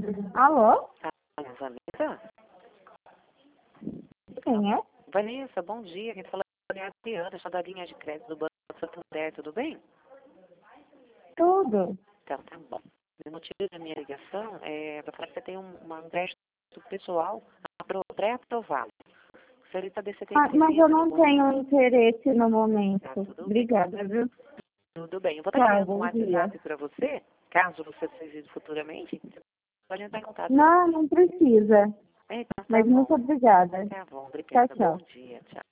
Alô? Alô, Vanessa? Quem é? Vanessa, bom dia. Quem tá falando é a Adriana, sou da linha de crédito do Banco Santander, tudo bem? Tudo. Então, tá bom. O motivo da minha ligação é para falar que você tem um crédito pessoal pré-aprovado. Gostaria de saber se você tem Mas eu interesse no não momento. tenho interesse no momento. Tá, tudo bem. Obrigada, viu? Tudo bem. Eu vou estar Tchau, criando um bom dia. WhatsApp para você, caso você precise futuramente. Você pode entrar em contato. Não precisa. Então, tá Mas bom. muito obrigada. Tá bom, Tchau, obrigada. tchau. Bom dia. Tchau.